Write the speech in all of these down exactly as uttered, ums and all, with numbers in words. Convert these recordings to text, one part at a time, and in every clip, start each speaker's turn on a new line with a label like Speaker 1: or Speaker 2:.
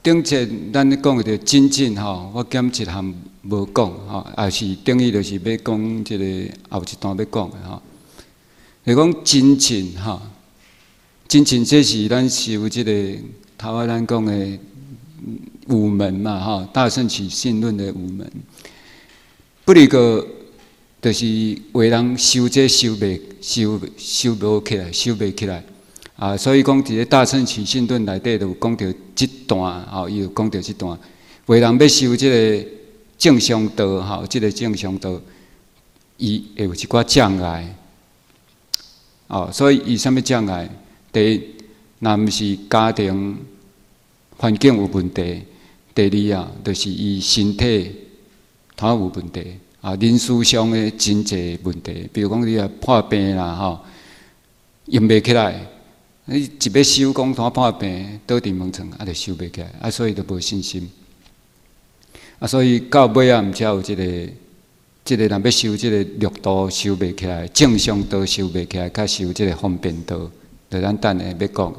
Speaker 1: 顶节咱咧讲的精进吼，我减一项无讲吼，也是等于就是要讲即个后一段要讲的吼。就讲精进吼，精进这是咱修即个头仔咱讲的五门嘛吼，大圣起信论的五门。不离个就是为人修这修袂修修无起来，修袂起来。啊，所以讲，伫咧《大乘起信论》内底，就有讲到即段，吼，伊有讲到即段，为人要修即个正常道，吼，即个正常道，伊会有一寡障碍，哦，所以伊啥物障碍？第一，若毋是家庭环境有问题；第二啊，就是伊身体他有问题，啊，人事上的真济问题，比如讲你啊破病啦，吼，用袂起来。你一要修讲摊破病，倒伫门床，啊，就修袂起来，啊，所以就无信心。啊，所以到尾啊，毋才有即、這个，即、這个若要修即个六道修袂起来，正常道修袂起来，较修即个方便道，就咱等下要讲。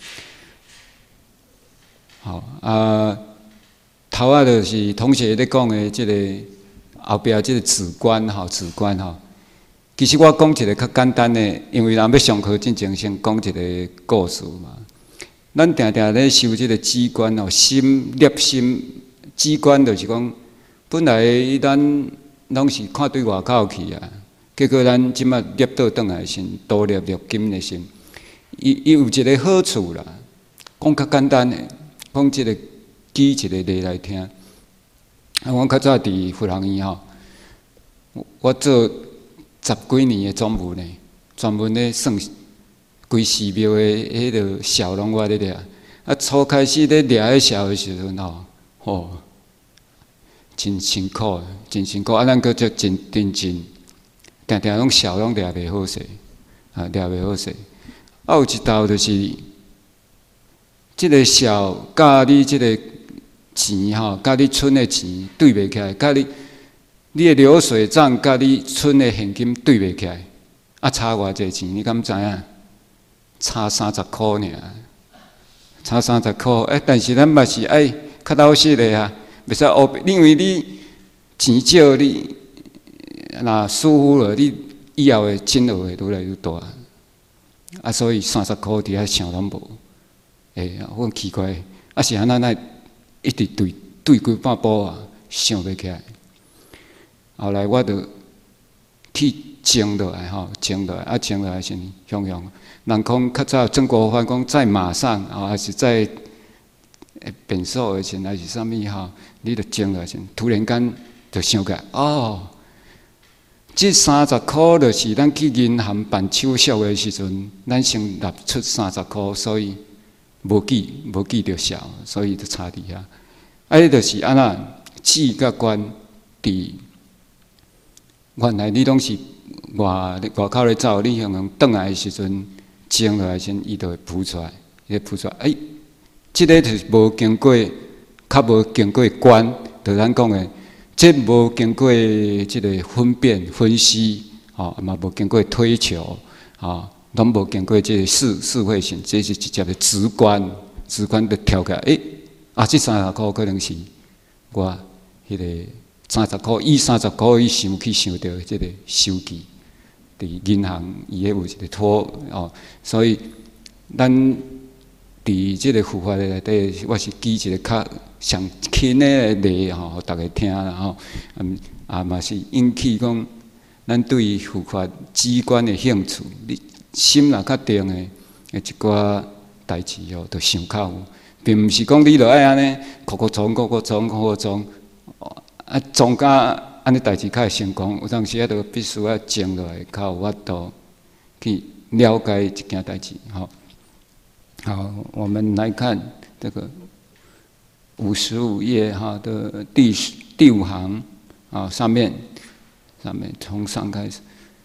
Speaker 1: 好啊，头啊，就是同学咧讲的即、這个后壁即个止观吼，止观吼。其实我讲一个较简单的，因为若要上课进前先讲一个故事嘛。咱定定咧修即个止观哦，心摄心止观就是讲，本来咱拢是看对外口去啊，结果咱即马摄倒转来心，多摄入金的心，伊伊有一个好处啦。讲较简单的，讲即个举一个例来听。啊，我较早伫佛学院吼，我做十几年的专文呢，专门咧算规寺庙的迄个小拢我咧掠。啊，初开始咧掠迄小的时阵吼，吼，真辛苦，真辛苦。啊，咱搁则真认真，定定拢小拢掠袂好势，啊，掠袂好势。啊，有一道就是，即个小甲你即个钱吼，甲你存的钱对袂起来，甲你。你的流水账甲你存的现金对袂起来，啊差偌济钱？你敢知影？差三十箍尔，差三十箍。哎，但是咱嘛是爱较老实的啊，袂使乌，因为你钱少，你若疏忽了，你以后的金额会愈来愈大。啊，所以三十箍伫遐想拢无，哎，我奇怪，啊是安那那一直对对几百步啊，想袂起来。后来我就去静落来吼，静落来啊，静落来先向向。人讲较早曾国藩讲在马上啊，还是在变数的时还是啥物吼，你着静落来先。突然间就想起来，哦，这三十箍就是咱去银行办手续的时阵，咱先纳出三十箍，所以无记无记着少，所以就差伫遐。啊，迄就是安那志甲观伫。原来你拢是外外口咧走，你向向转来的时阵，静落来先，伊就会浮出来，伊浮出来。哎，即、這个就是无经过，较无经过观，就咱讲的，即无经过即个分辨分析，吼、哦，嘛无经过推求，吼，拢无经过即个智智慧性，这是直接的直观，直观的跳起来。哎，啊，这三十箍可能是我迄、那个。三十箍，以三十箍伊想去想到即个收据，伫银行伊迄有一个托哦，所以咱伫即个佛法的内底，我是举一个较上轻的例吼，互大家听啦吼，嗯啊嘛是引起讲咱对佛法机关的兴趣，你心若较定的，一寡代志哦，就想较有，并毋是讲你著爱安尼，哭哭撞、哭哭撞、哭哭撞。啊，总甲安尼代志较会成功，有当时啊，就必须要静落来，较有法度去了解一件代志。好，好，我们来看这个五十五页哈的第第五行啊，上面上面从上开始，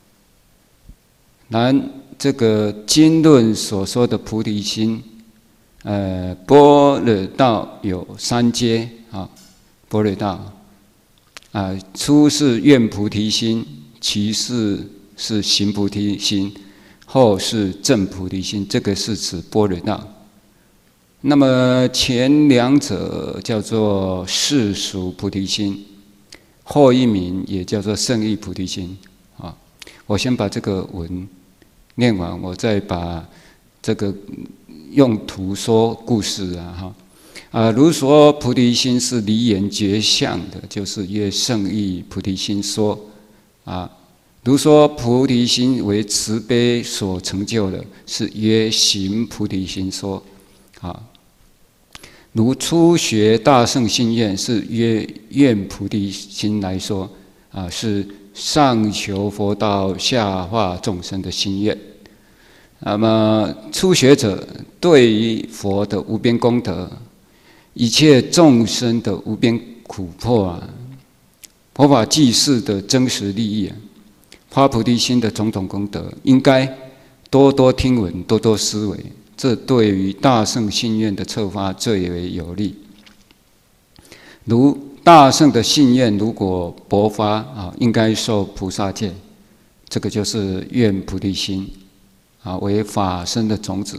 Speaker 1: 然这个经论所说的菩提心，呃，般若道有三阶啊，般若道。啊，初是愿菩提心，其次是行菩提心，后是证菩提心。这个是指般若道。 那么前两者叫做世俗菩提心，后一名也叫做圣意菩提心。啊，我先把这个文念完，我再把这个用图说故事啊，哈。啊，如说菩提心是离言觉相的，就是曰圣意菩提心说。啊，如说菩提心为慈悲所成就的，是曰行菩提心说。啊，如初学大乘心愿，是曰愿菩提心来说。啊，是上求佛道，下化众生的心愿。那么初学者对于佛的无边功德，一切众生的无边苦迫啊，佛法济世的真实利益啊，发菩提心的种种功德，应该多多听闻，多多思维，这对于大乘心愿的策发最为有利。如大乘的信愿如果勃发啊，应该受菩萨戒，这个就是愿菩提心啊，为法身的种子。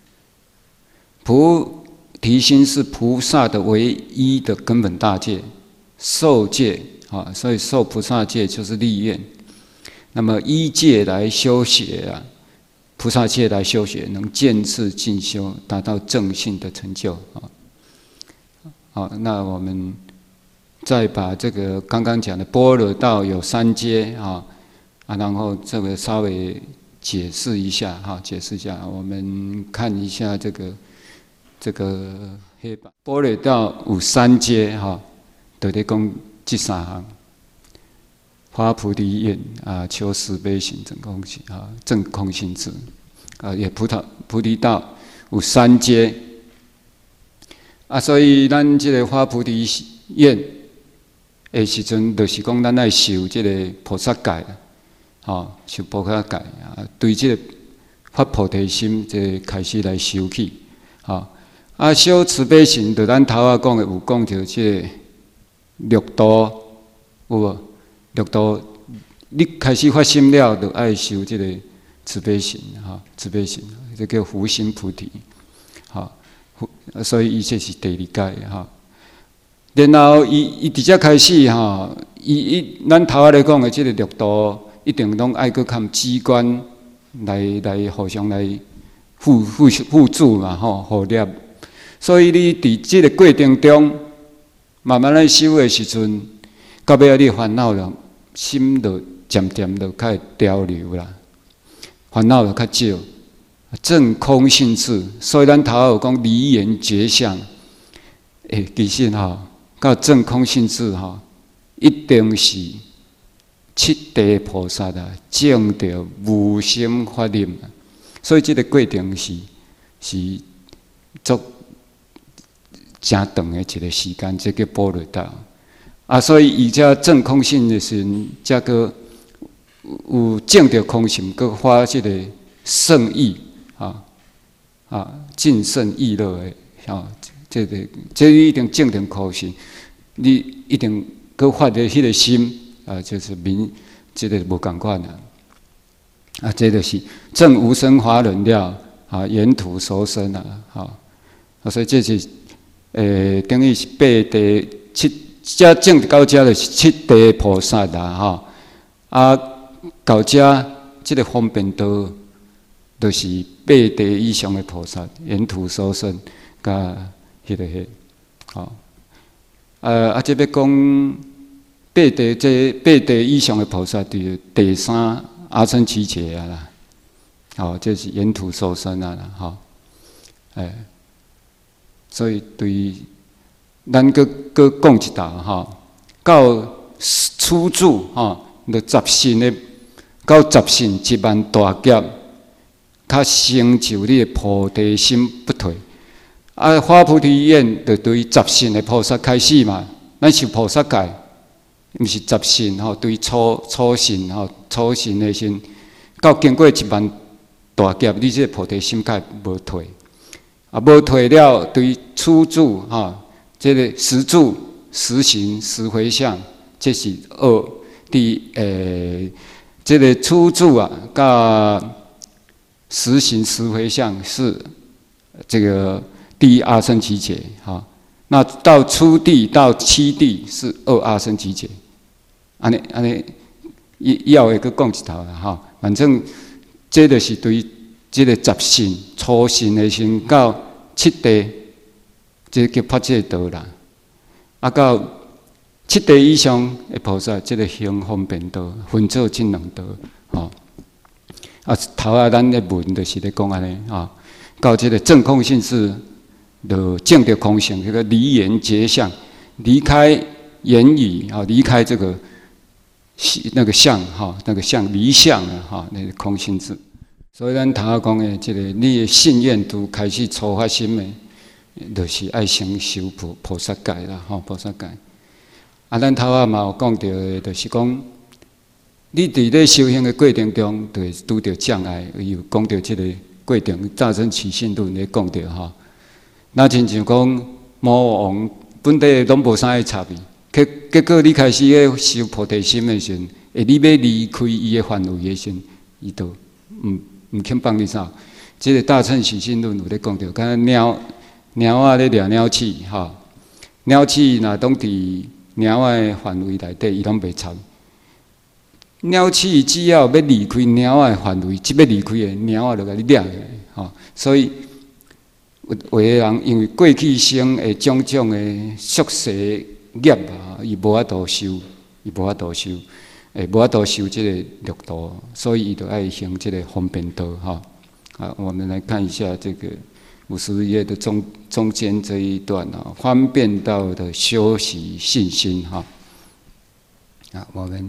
Speaker 1: 菩提心是菩萨的唯一的根本大戒，受戒啊，所以受菩萨戒就是立愿。那么依戒来修学啊，菩萨戒来修学，能渐次进修，达到正信的成就啊。好，那我们再把这个刚刚讲的般若道有三阶啊，啊，然后这个稍微解释一下哈，解释一下，我们看一下这个。这个黑板般若道有三阶哈，就在讲这三项：发菩提愿啊，求慈悲行正空行啊，正空性智啊，也菩萨菩提道有三阶啊，所以咱这个发菩提愿的时阵，就是讲咱爱受这个菩萨戒啊，受菩萨戒啊，对这个发菩提心，这开始来修起啊。啊，修慈悲行，就咱头仔讲的有讲到这个六度，有无？六度，你开始发心了，就爱修这个慈悲行，哈，慈悲行，这叫福心菩提，哈，所以伊这是第二阶，哈。然后伊伊直接开始，哈，伊伊咱头仔来讲的这个六度，一定拢爱搁看机关来来互相来互互互助嘛，吼，互摄。所以你伫这个过程中，慢慢来修的时阵，到尾啊，你烦恼了，心就渐渐就开始调流啦，烦恼就较少，正空性智。所以咱头有讲离言觉相，诶，其实吼，到正空性智吼，一定是七地菩萨啊，证到无生法忍。所以这个过程是是足。真长的一个时间，这叫般若道啊。所以伊遮证空性的时阵，则个有证着空性，佮发这个圣意啊啊，尽胜意乐的啊，这个这一定证着空性，你一定佮发的迄个心啊，就是明这个无共款啊。啊，这就是证无生法忍了啊，沿途受生啊，好啊，所以这是。诶，等于是八地七，遮证到遮就是七地菩萨啦，吼。啊，到遮即个方便道，就是八地以上的菩萨，沿途所生，甲迄个迄，吼。呃，啊，即要讲八地这八地以上的菩萨，就第三阿僧祇劫啊啦，吼，这是沿途所生啊啦，吼，诶。所以对，咱搁搁讲一道吼，到初住吼，就十信的，到十信一万大劫，较成就你的菩提心不退。啊，发菩提愿就对十信的菩萨开始嘛，咱是菩萨戒，毋是十信吼，对初初信吼，初信的心，到经过一万大劫，你这菩提心才无退。啊，无退了，对初住哈，这个实住、实行、实回向，这是二第诶，这个初住啊，甲实行、实回向是这个第一阿僧祇劫，哈，那到初地到七地是二阿僧祇劫，安尼安尼，以后会佫讲一头啦，哈，反正这就是对这个十信初信的先到七地，这叫发这道啦，啊到七地以上的菩萨，这个行方便道，分做这两道，吼。啊，头啊，咱的文就是咧讲安尼啊，到这个正空性是，就证得空性，这个离言结相，离开言语啊，离开这个那个相哈，那个相离相了哈，那个空性智。所以咱头下讲的这个，你的信愿都开始初发心的，就是爱先修菩菩萨戒啦，吼菩萨戒。啊，咱头下嘛有讲到的，就是讲。你伫咧修行的过程中，就会拄着障碍，有讲到即个过程，大乘起信论咧讲到吼。那亲像讲魔王本地拢无啥爱插伊，结结果你开始咧修菩提心的时阵，诶，你要离开伊的范围的时阵，伊就毋毋肯帮你走。即、这个大乘起信论有咧讲到，敢鸟鸟啊咧掠鸟鼠吼，鸟鼠若当伫鸟的范围内底，伊拢袂插。鸟鼠只要要离开鸟仔的范围，即要离开的鸟仔就甲你掠起来，吼。所以有有的人因为过去生的种种的宿世业啊，伊无法度修，伊无法度修，诶，无法度修即个六道，所以伊就爱行即个方便道，哈。啊，我们来看一下这个五十页的中中间这一段啊，方便道的修习信心，哈。啊，我们。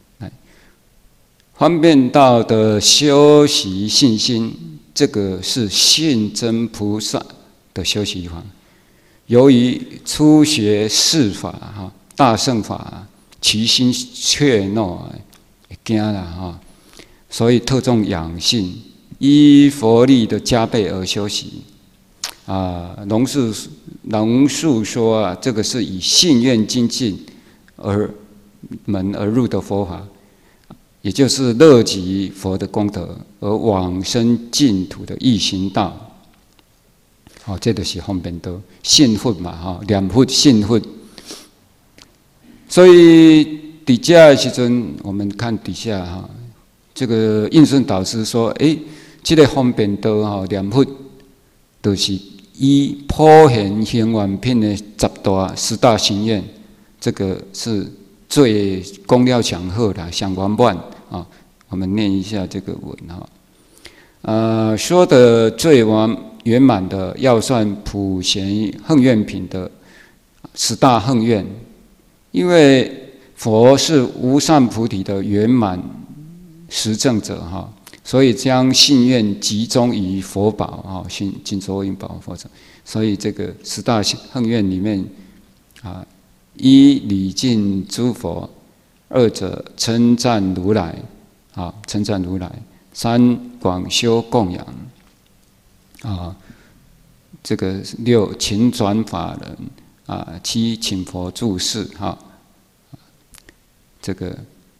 Speaker 1: 方便道的修习信心，这个是信真菩萨的修习法。由于初学世法哈，大乘法，其心怯懦，惊啦哈，所以特重养性，依佛力的加倍而修习。啊，龙树龙树说啊，这个是以信愿精进而门而入的佛法。也就是乐极佛的功德，而往生净土的易行道。好、哦，这就是方便道，信佛嘛，哈，念佛信佛。所以底下的时阵，我们看底下哈，这个印顺导师说，诶，这个方便道哈，念佛，就是以普贤行愿品的十大十大心愿，这个是最功料强好的，上圆满。啊，我们念一下这个文哈。呃，说的最完圆满的，要算普贤行愿品的十大行愿，因为佛是无上菩提的圆满实证者哈，所以将信愿集中于佛宝啊，信尽所应宝佛者。所以这个十大行愿里面啊，一礼敬诸佛。二者称赞如来，啊，称赞如来；三广修供养，啊，这个六勤转法人，啊，七请佛住世，哈，这个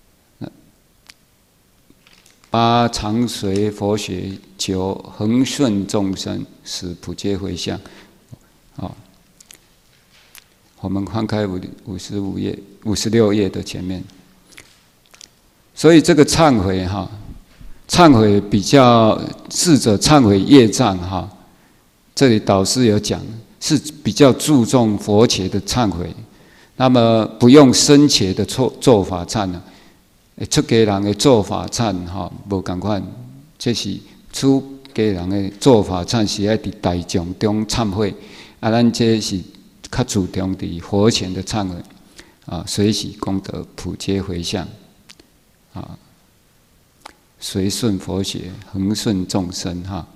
Speaker 1: 八常随佛学，九恒顺众生，十普皆回向，啊。我们翻开五五十五页、五十六页的前面。所以这个忏悔哈，忏悔比较试着忏悔业障哈。这里导师有讲，是比较注重佛前的忏悔，那么不用生前的做做法忏呢。出家人的做法忏哈，无同款，这是出家人的做法忏是爱伫大众中忏悔，啊，咱这是较注重伫佛前的忏悔，啊，随喜功德，普皆回向。啊，随顺佛学，恒顺众生哈。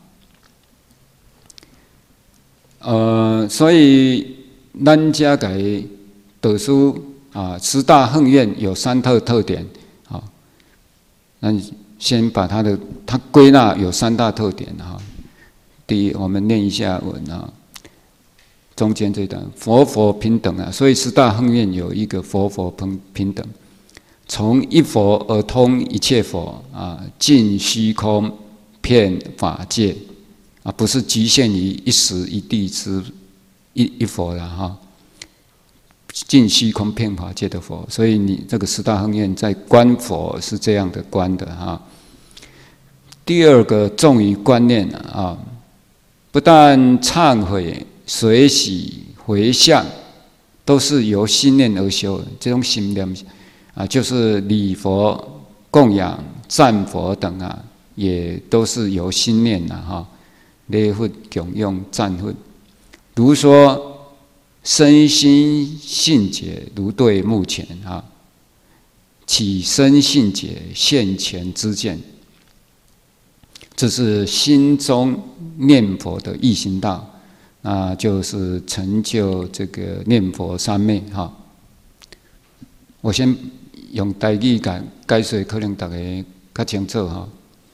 Speaker 1: 呃，所以咱家给导师啊，十大行愿有三特特点啊。那先把它的它归纳有三大特点哈。第一，我们念一下文啊，中间这段佛佛平等啊，所以十大行愿有一个佛佛平平等。从一佛而通一切佛啊，尽虚空遍法界啊，不是局限于一时一地之一一佛了哈。尽虚空遍法界的佛，所以你这个十大恒愿在观佛是这样的观的哈。第二个重于观念啊，不但忏悔、随喜、回向，都是由心念而修的。这种心念啊，就是礼佛、供养、赞佛等啊，也都是由心念的哈。礼佛、供养、赞佛，如说。身心信解，如对目前啊，起身信解现前之见，这是心中念佛的易行道，那就是成就这个念佛三昧哈。我先用台语解解说，可能大家较清楚哈。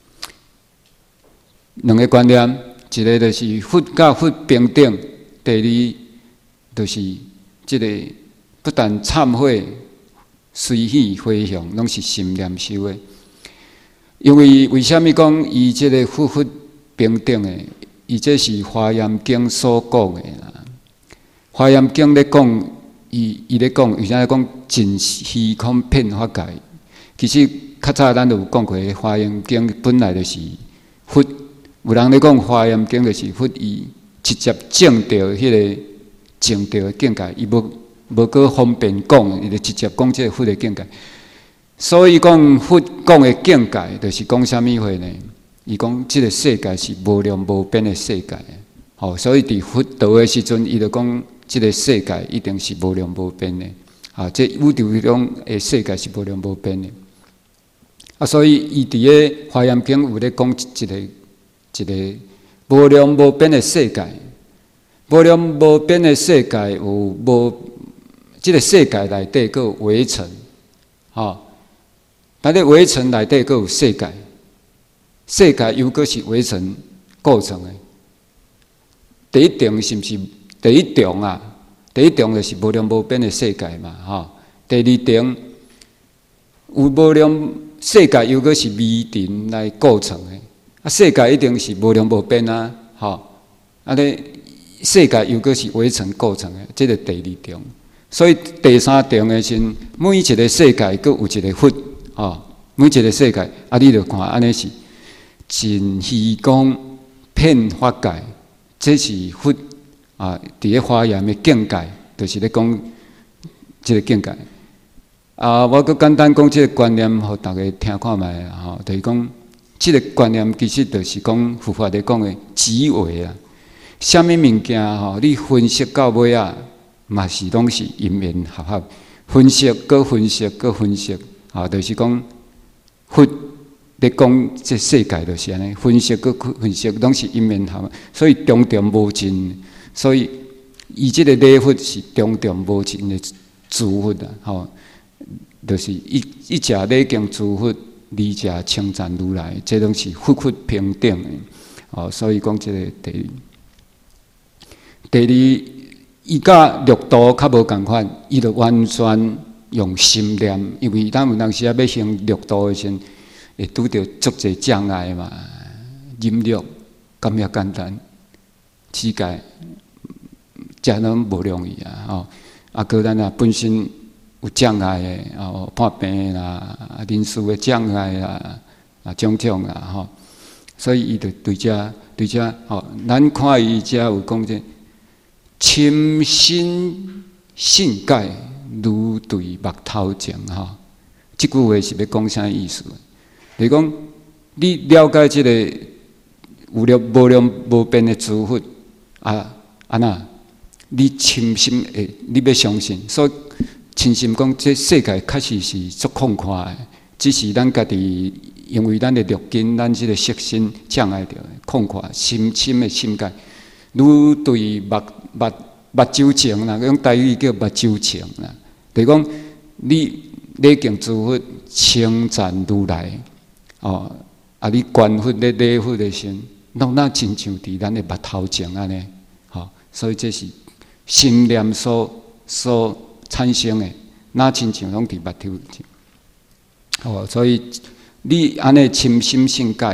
Speaker 1: 两个观念，一个就是佛甲佛平等，第二。就是这个不但忏悔、随喜、回向，拢是心念修的。因为为什么讲伊这个佛佛平等的？伊这是《华严经》所讲的啦。《华严经》咧讲，伊伊咧讲，为啥讲尽虚空遍法界？其实较早咱就有讲过，《华严经》本来就是佛。有人咧讲《华严经》就是佛伊直接证到迄个。证到的境界，伊无无搁方便讲，伊就直接讲这个佛的境界。所以讲佛讲的境界，就是讲啥物话呢？伊讲这个世界是无量无边的世界，吼、哦，所以伫佛道的时阵，伊就讲这个世界一定是无量无边的。啊，这宇宙中的世界是无量无边的。啊，所以伊伫个华严经有咧讲一个一个无量无边的世界。无量无边的世界有无？这个世界内底佫有围城，吼，但咧围城内底佫有世界，世界又佫是围城构成的。第一重是毋是？第一重啊，第一重就是无量无边的世界嘛，吼。第二重有无量世界又佫是微尘来构成的，啊，世界一定是无量无边啊，吼，啊咧。世界又佫是围城构成的，这个第二重。所以第三重的是，每一个世界佫有一个佛，哦，每一个世界，啊，你著看安尼是尽虚空遍法界，这是佛啊，伫咧华严的境界，就是咧讲这个境界。啊，我佫简单讲这个观念，互大家听看卖吼，就是讲这个观念其实就是讲佛法咧讲的极为啊。什么物件吼？你分析到尾啊，嘛是拢是因缘合合。分析，搁分析，搁分析，啊，就是讲佛咧讲这世界就是安尼，分析搁分析，拢是因缘合合，所以中中无尽。所以伊即个礼佛是中中无尽的诸佛啊，吼，就是一一食礼敬诸佛，二食称赞如来，这拢是佛佛平等的。哦，所以讲这个第。第二，伊甲六道较无共款，伊就完全用心念，因为咱有当时啊要行六道的时阵，会拄着足侪障碍嘛。忍辱咁遐简单，世界真拢无容易啊！吼，啊，个咱啊本身有障碍的，哦，破病啦，人事的障碍啦，啊，种种啦，吼，所以伊就对遮对遮，吼，咱看伊遮有讲者。深心信解，如对目头前吼。这句话是要讲啥意思？就是讲你了解这个有量无量无边的诸佛啊啊那，你深心诶，你要相信，所以深心讲，这世界确实是足空旷的，只是咱家己因为咱的六根，咱这个色身障碍着空旷，深深的心解。如对目目目睭前啦，用台语叫目睭前啦。就是讲你礼敬诸佛，称赞如来，哦，啊，你观佛咧礼佛的时，拢那亲像伫咱的目头前安尼，吼、哦，所以这是心念所所产生的，那亲像拢伫目头前。哦，所以你安尼深心信解，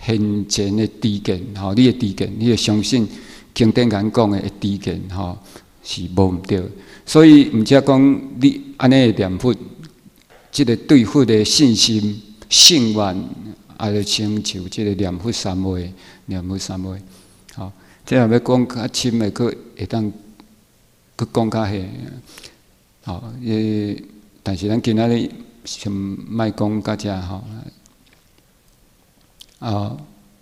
Speaker 1: 现前的知见，吼，你的知见，你要相信经典讲讲的知见，吼，是无毋对。所以毋则讲你安尼念佛，即个对佛的信心、信愿，也就亲像即个念佛三昧，念佛三昧，吼。即若要讲较深的，佫会当佫讲较细，吼。诶，但是咱今仔日先莫讲到遮吼。啊，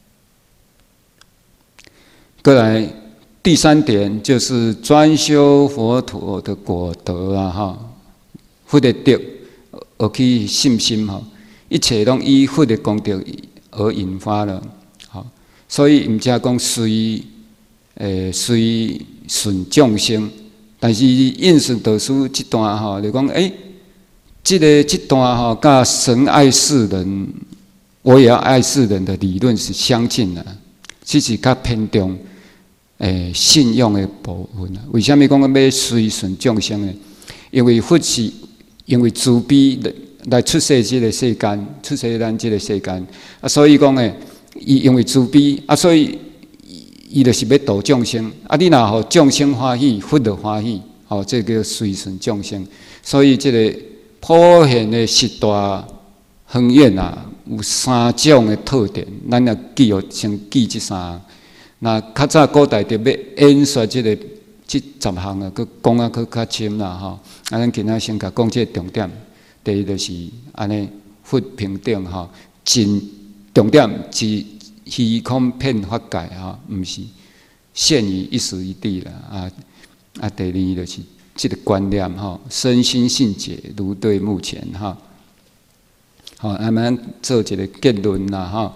Speaker 1: 过来第三点就是专修佛陀的果德啊，哈，佛的德而去信心哈，一切拢以佛的功德而引发了，好，所以毋则讲随诶随顺众生，但是印顺导师这段哈，就讲诶，这个这段哈，甲神爱世人。我也要爱世人的理论是相近的，只是较偏重诶信用的部分啊。为什么讲要随顺众生呢？因为佛是因为慈悲来出世这个世间，出世咱这个世间啊，所以讲诶，伊因为慈悲啊，所以伊就是要度众生啊。你若互众生欢喜，佛就欢喜，吼，这叫随顺众生。所以这个普遍的十大宏愿啊。有三种的特点，咱若记哦，先记这三。那较早古代特要演说这个这十项啊，佮讲啊佮较深啦吼。啊，咱今仔先甲讲这个重点。第一就是安尼，佛平等吼，真重点是虚空遍法界吼，毋是限于一时一地啦。啊啊，第二就是这个观念吼，身心性解如对目前哈。好，咱们做一个结论啦，哈。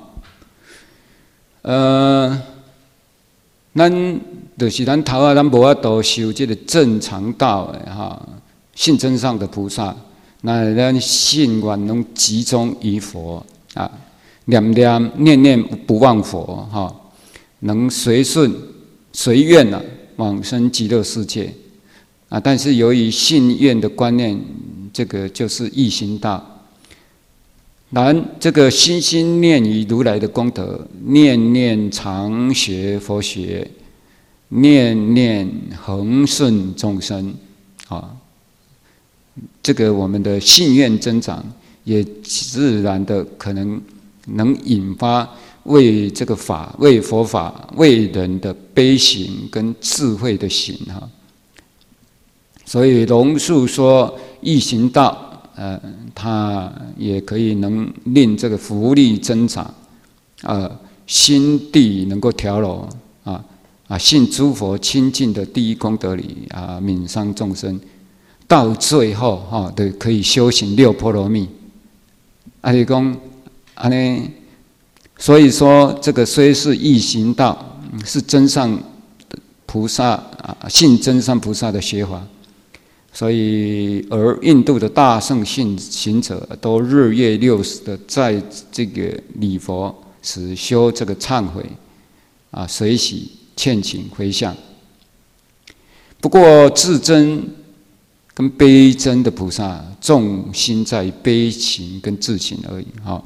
Speaker 1: 呃，咱就是咱头啊，咱无法度修这个正常道的哈，信真上的菩萨，那咱信愿拢集中于佛啊，念念念念不忘佛哈，能随顺随愿啊，往生极乐世界啊。但是由于信愿的观念，这个就是易行道。然这个心心念于如来的功德，念念常学佛学，念念恒顺众生，啊，这个我们的信愿增长，也自然的可能能引发为这个法、为佛法、为人的悲行跟智慧的行哈。所以龙树说易行道。呃，它也可以能令这个福利增长，呃，心地能够调柔啊啊，信诸佛亲近的第一功德里啊，悯伤众生，到最后哈、哦，对，可以修行六波罗蜜。阿里公，安尼，所以说这个虽是易行道，是真上菩萨啊，信真上菩萨的学法。所以，而印度的大圣信行者都日夜六时的在这个礼佛时修这个忏悔啊、随喜、劝请、回向。不过，至真跟悲真的菩萨，重心在悲情跟自情而已。哈，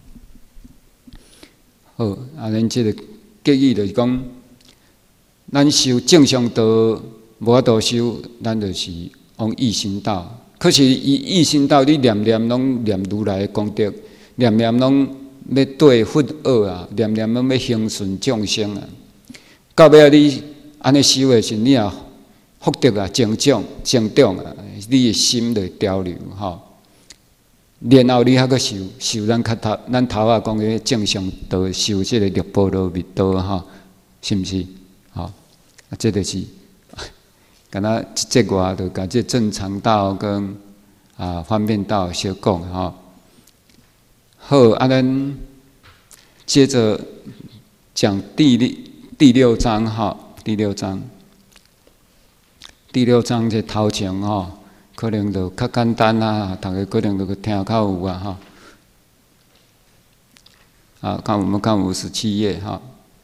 Speaker 1: 好，啊，咱这个建议就是讲，咱修正常道，无法度修，咱就是。往易行道，可是伊易行道，你念念拢念如来的功德，念念拢要对佛恶啊，念念拢要行顺众生啊。到尾你安尼修的时，你也福德啊增长增长啊，你的心就交流吼。然后你还阁修修咱较头咱头啊讲的正常道，修这个六波罗蜜多吼，是毋是？吼，啊，这就是。敢若一节话，就甲这正常道跟啊方便道小讲吼。好，啊，咱接着讲第六第六章哈，第六章，第六章这头前吼，可能就较简单啊，大家可能就听较有啊哈。啊，看我们看五十七页哈。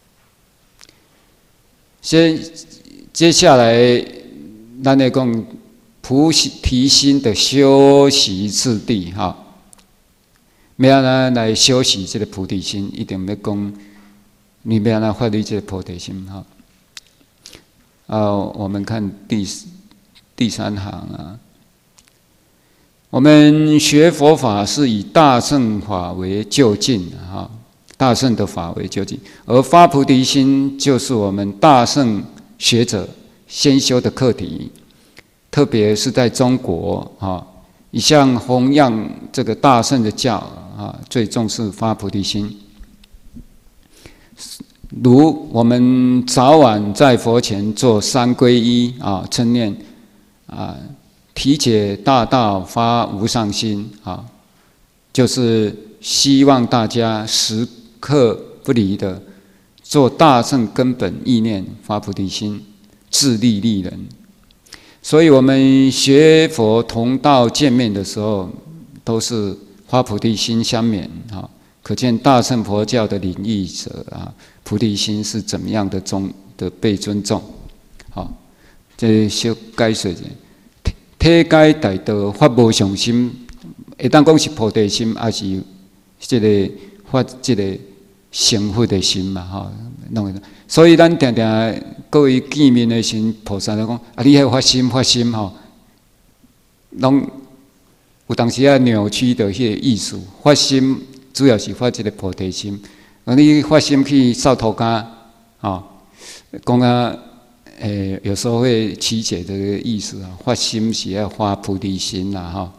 Speaker 1: 先接下来。咱来讲菩提心的修习次第哈，要安怎来修习这个菩提心，一定要讲你要安怎发挥这个菩提心哈？啊，我们看第第三行啊，我们学佛法是以大乘法为究竟哈，大乘的法为究竟，而发菩提心就是我们大乘学者先修的课题，特别是在中国啊，一向弘扬这个大乘的教啊，最重视发菩提心。如我们早晚在佛前做三皈依啊，称念啊，体解大道发无上心啊，就是希望大家时刻不离的做大乘根本意念发菩提心，自利利人。所以我们学佛同道见面的时候，都是发菩提心相勉啊。可见大乘佛教的领域者啊，菩提心是怎么样的重的被尊重。好，这小解说者，体解大道发无上心，会当讲是菩提心，还是这个发这个成佛的心嘛？哈，弄。所以咱常常各位见面的时，菩萨都讲啊，你还发心发心吼，拢有当时啊扭曲的迄个意思，发心。主要是发这个菩提心，而你发心去扫涂骹，啊，讲啊，诶，有时候会曲解这个意思啊。发心是要发菩提心啦，哈。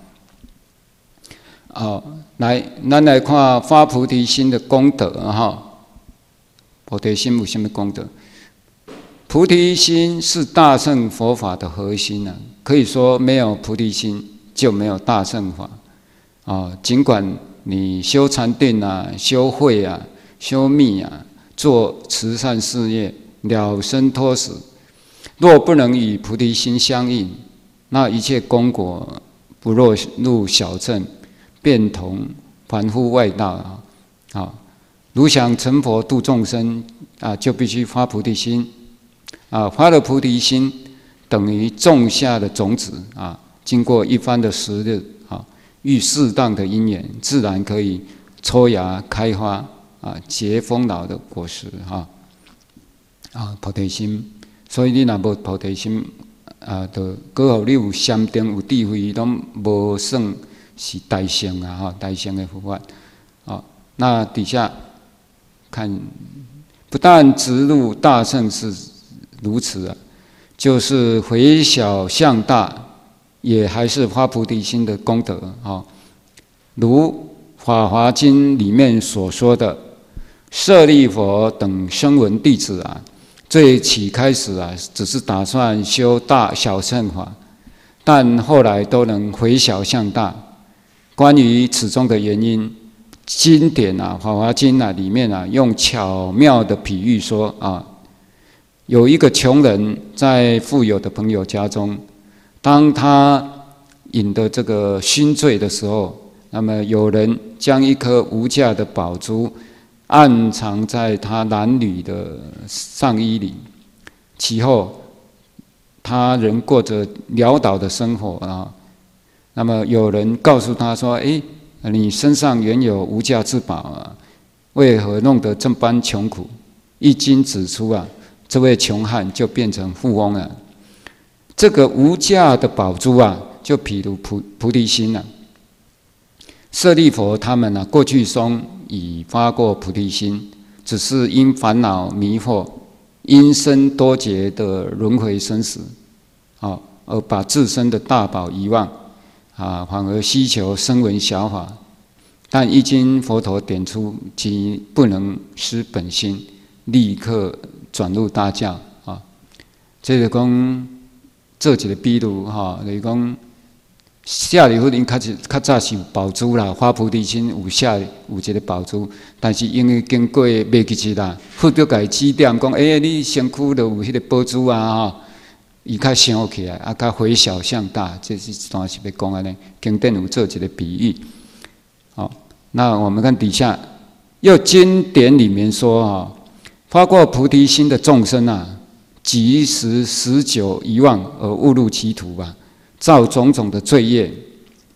Speaker 1: 哦，来，咱来看发菩提心的功德哈。菩提心有什么功德？菩提心是大乘佛法的核心啊，可以说没有菩提心就没有大乘法啊。尽管你修禅定啊，修慧啊，修密啊，做慈善事业，了生脱死，若不能与菩提心相应，那一切功果不若入小乘，变同凡夫外道啊！啊，如想成佛度众生啊，就必须发菩提心啊！发了菩提心，等于种下的种子啊，经过一番的时日啊。遇适当的因缘，自然可以抽芽开花啊，结丰饶的果实哈啊！菩提心，所以你若无菩提心啊，就刚好你有禅定有智慧，拢无算是大乘啊哈，大乘的佛法啊。那底下看，不但直入大乘是如此啊，就是回小向大。也还是发菩提心的功德啊，如《法华经》里面所说的，舍利佛等声闻弟子啊，最起开始啊，只是打算修大小乘法，但后来都能回小向大。关于此中的原因，经典啊，《法华经》啊里面啊，用巧妙的比喻说啊，有一个穷人在富有的朋友家中。当他饮的这个醺醉的时候，那么有人将一颗无价的宝珠暗藏在他褴褛的上衣里，其后他仍过着潦倒的生活啊。那么有人告诉他说：“哎，你身上原有无价之宝啊，为何弄得这般穷苦？”一经指出啊，这位穷汉就变成富翁了。这个无价的宝珠啊，就譬如菩菩提心啊。舍利佛他们啊，过去中已发过菩提心，只是因烦恼迷惑，因生多劫的轮回生死，啊，而把自身的大宝遗忘，啊，反而希求声闻小法。但一经佛陀点出，即不能失本心，立刻转入大教啊。这个讲。做一个比喻哈，就是讲舍利弗因较较早是有宝珠啦，发菩提心有舍有一个宝珠，但是因为经过未几日啦，佛就甲伊指点讲，哎、欸，你身躯就有迄个宝珠啊哈，伊较想起来，啊，较回小向大，这是一段是要讲安尼，经典有做一个比喻。好，那我们看底下，又经典里面说啊，发过菩提心的众生啊。即时十久遗忘而误入歧途吧，造种种的罪业，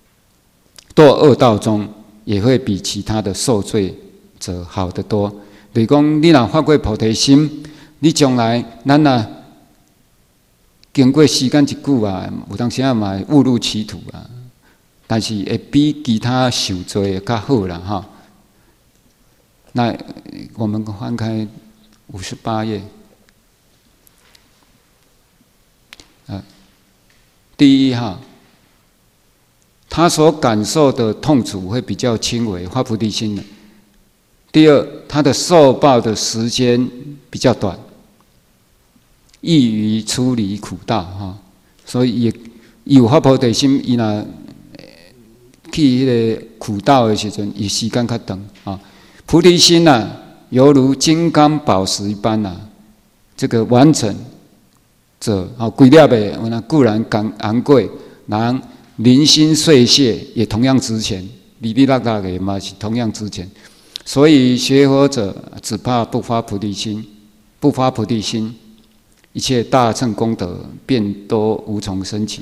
Speaker 1: 堕恶道中，也会比其他的受罪者好得多。 就是讲，你若发过菩提心，你将来咱若经过时间一久啊，有当时啊嘛误入歧途啊，但是会比其他受罪较好啦哈。那我们翻开五十八页，啊，第一哈，他所感受的痛楚会比较轻微，发菩提心的。第二，他的受报的时间比较短，易于处理苦道哈，所以也有发菩提心，伊若去迄个苦道的时阵，伊时间较长啊。菩提心呐、啊，犹如金刚宝石一般呐、啊，这个完成者啊，贵了的那固然昂昂贵，然零星碎屑也同样值钱，哩哩啦啦的嘛是同样值钱。所以学佛者只怕不发菩提心，不发菩提心，一切大乘功德便都无从生起。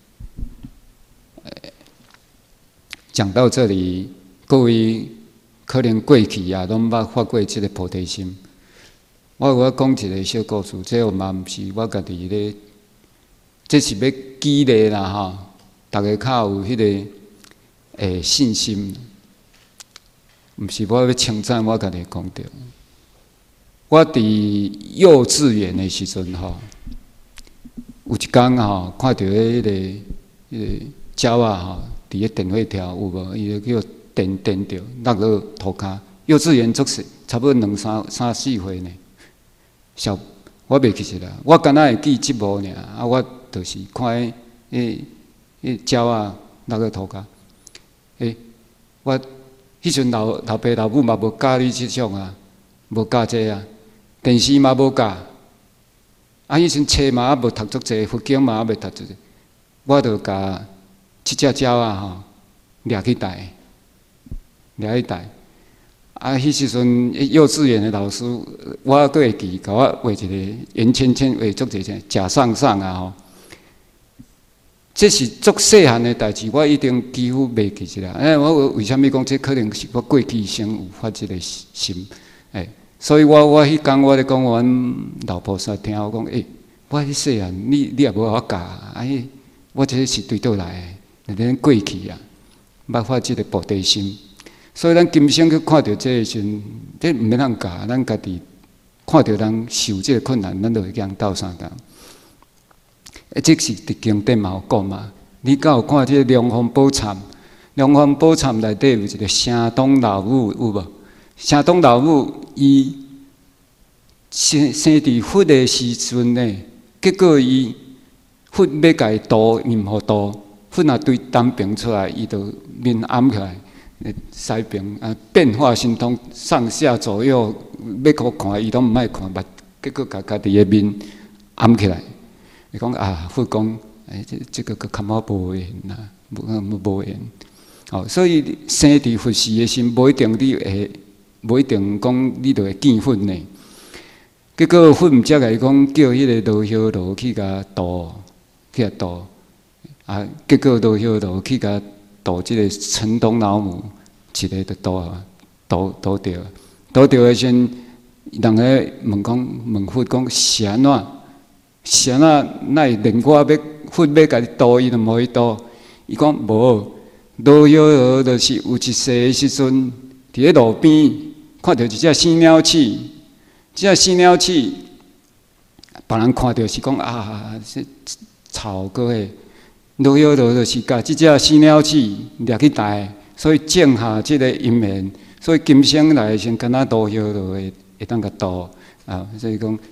Speaker 1: 讲到这里，各位可能过去啊，拢捌发过这个菩提心。我有要讲一个小故事，这嘛毋是我家己咧，这是要激励啦哈，大家较有迄个诶信心。毋是我要称赞我家己讲着。我伫幼稚园的时阵吼，有一天吼，看到迄个迄个鸟啊吼，伫咧电火条有无？伊就叫电电着落落涂骹。幼稚园足细，差不多两三三四岁呢。小我袂记起来，我敢若会记即幕尔。啊，我就是看迄迄迄鸟啊落落涂骹。诶，我。迄阵老老爸老母嘛无教你即种啊，无教这啊，电视嘛无教，啊，迄阵册嘛也无读足济，佛经嘛也未读足济，我著甲即只鸟啊吼，掠去带，掠去带。啊，迄时阵幼稚园的老师，我还会记，甲我画一个圆圈圈，画足济只假上上啊吼。这是足细汉的代志，我一定几乎袂记起来。哎，我为虾米讲这可能是我过去生有发这个心，哎，所以我我迄天我咧讲阮老婆煞听我讲，哎、欸，我迄细汉你你也无我教，哎，我这是对倒来的，咱过去啊，捌发这个菩提心。所以咱今生去看到这个时阵，这毋免人教，咱家己看到人受这个困难，咱就会讲斗相共。这是伫经典嘛有讲嘛？你敢有看这《龙凤宝忏》？《龙凤宝忏》内底有一个城东老母，有无？城东老母伊生生伫佛的时阵呢，结果伊佛要甲伊度，伊毋好度，佛若对单边出来，伊就面暗起来，西边啊变化神通，上下左右要互看，伊拢毋爱看，目结果甲家己的面暗起来。伊讲啊，佛讲，哎，这这个个看我无缘呐，无无缘。哦，所以生伫佛时的心，无一定你会，无一定讲你就会见佛呢。结果佛毋则甲伊讲，叫迄个罗修罗去甲度，去甲度。啊，结果罗修罗去甲度即个城东老母，一个就度啊，度度着，度着的时阵，人个问讲，问佛讲是安怎？是安怎？哪会连我要佛要甲你度，伊就无去度？伊讲无，罗修罗就是有一世的时阵，伫咧路边看到一只生鸟鼠，这只生鸟鼠，别人看到是讲啊，这草哥诶，罗修罗就是甲即只生鸟鼠掠去带，所以种下即个因缘，所以今生来先敢若罗修罗会会当甲度啊，所以讲。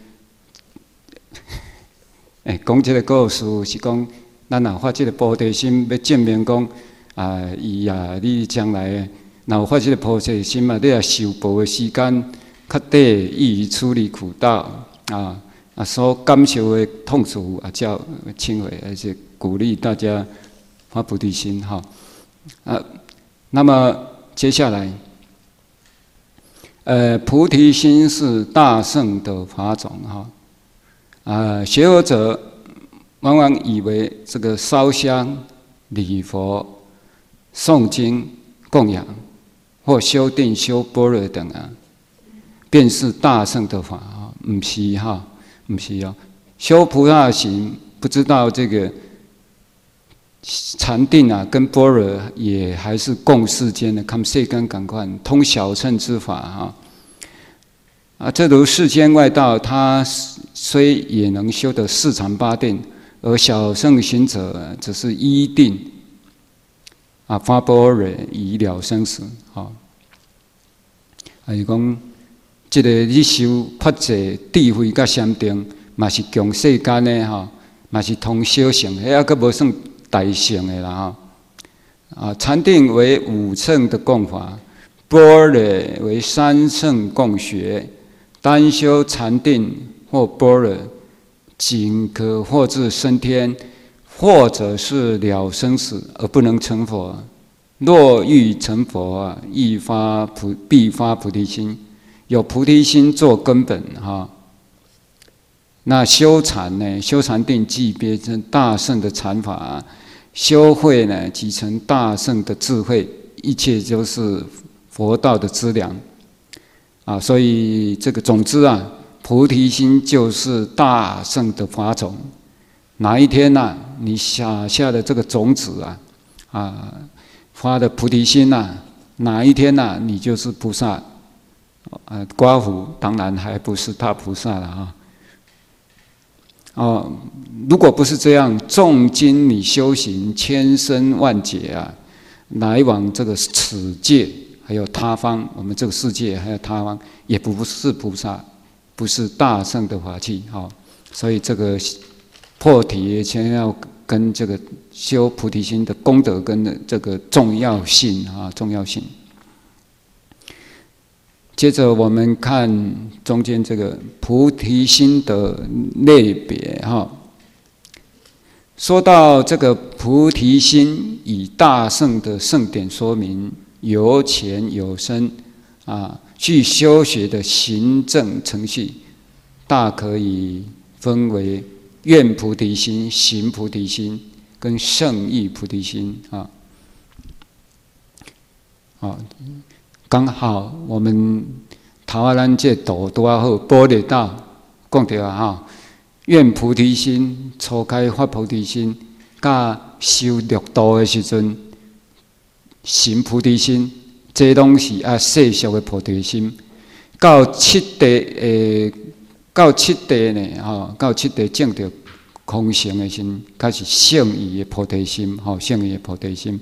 Speaker 1: 诶，讲即个故事是讲，咱若发即个菩提心，要证明讲啊，伊啊，你将来若有发即个菩提心啊，你啊受报的时间较短，易于处理苦道啊啊，所感受的痛楚啊，较轻微，而且鼓励大家发菩提心哈啊。那么接下来，呃，菩提心是大圣的法种哈。啊，学佛者往往以为这个烧香、礼佛、诵经、供养或修定、修般若等啊， 便是大圣的法啊，不是哈，不是哦。修菩萨行，不知道这个禅定啊，跟般若也还是共世间的，看世间感官通小乘之法哈。啊，这如世间外道，他虽也能修得四禅八定，而小乘行者只是依定啊发般若以了生死啊。啊，是讲，这个你修法界智慧甲禅定，嘛是强世间的哈，嘛是通小乘，迄还阁无算大乘的啦哈。啊，禅定为五乘的共法，般若为三乘共学。单修禅定或般若，仅可获至升天，或者是了生死而不能成佛。若欲成佛啊，亦发菩必发菩提心，有菩提心做根本哈。那修禅呢？修禅定即变成大圣的禅法、啊；修慧呢，即成大圣的智慧。一切就是佛道的资粮。啊，所以这个总之啊，菩提心就是大圣的法种。哪一天呐、啊，你撒下的这个种子啊，啊，发的菩提心呐、啊，哪一天呐、啊，你就是菩萨。啊，刮胡当然还不是大菩萨了啊。哦，如果不是这样，重经你修行千生万劫啊，来往这个此界。还有他方，我们这个世界还有他方，也不是菩萨，不是大圣的法器，哈。所以这个破题先要跟这个修菩提心的功德跟这个重要性啊，重要性。接着我们看中间这个菩提心的类别，哈。说到这个菩提心，以大圣的圣典说明。由浅有深，啊，据修学的行政程序，大可以分为愿菩提心、行菩提心跟圣意菩提心啊。啊，刚好我们台湾咱这道拄啊好，般若道讲到啊哈，愿菩提心、初开发菩提心，甲修六道的时阵。行菩提心，这拢是啊世俗的菩提心。到七地诶，到七地呢，吼，到七地证到空性的心，开始圣义的菩提心，吼，圣义的菩提心。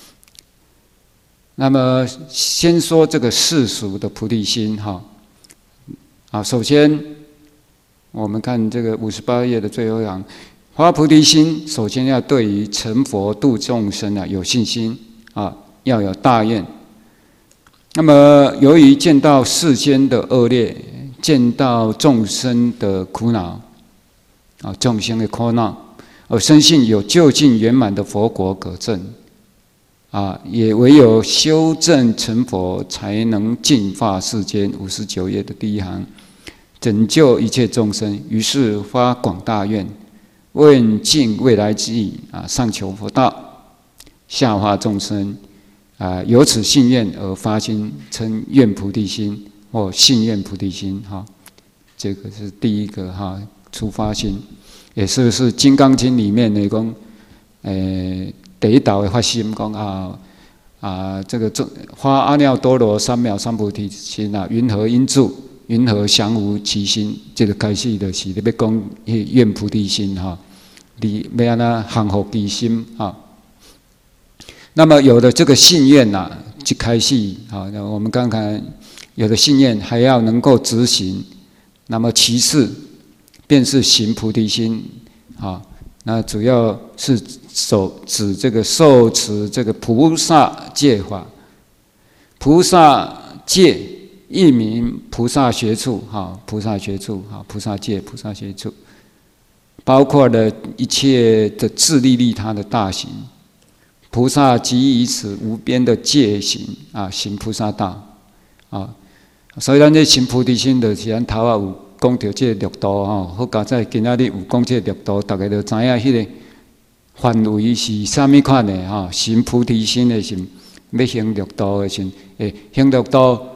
Speaker 1: 那么，先说这个世俗的菩提心，哈，啊，首先我们看这个五十八页的最后一行，发菩提心，首先要对于成佛度众生啊有信心啊。要有大愿。那么，由于见到世间的恶劣，见到众生的苦恼，啊，众生的苦恼，而深信有究竟圆满的佛国可证，啊，也唯有修正成佛，才能净化世间。五十九页的第一行，拯救一切众生。于是发广大愿，问尽未来之意，啊，上求佛道，下化众生。啊，由此信愿而发心，称愿菩提心或信愿菩提心，哈，这个是第一个哈出发心，也是是《金刚经》里面的讲，诶，第一道的发心讲啊啊，这个发阿耨多罗三藐三菩提心啊，云何应住？云何降伏其心？这个开始就是你要讲愿菩提心哈，你要安那降伏其心啊。那么有了这个信愿呐、啊，就开始啊。那我们刚才有了信愿，还要能够执行。那么其次，便是行菩提心啊。那主要是受指这个受持这个菩萨戒法。菩萨戒一名菩萨学处哈，菩萨学处哈，菩萨戒、菩萨学处，包括了一切的自利利他的大行。菩萨即以此无边的戒行啊，行菩萨道啊，所以咱这行菩提心，就是咱头仔有讲到这六道吼，好佳在今仔日有讲这六道，大家就知影迄个范围是啥物款的吼。行菩提心的心，要行六道的心，诶，行六道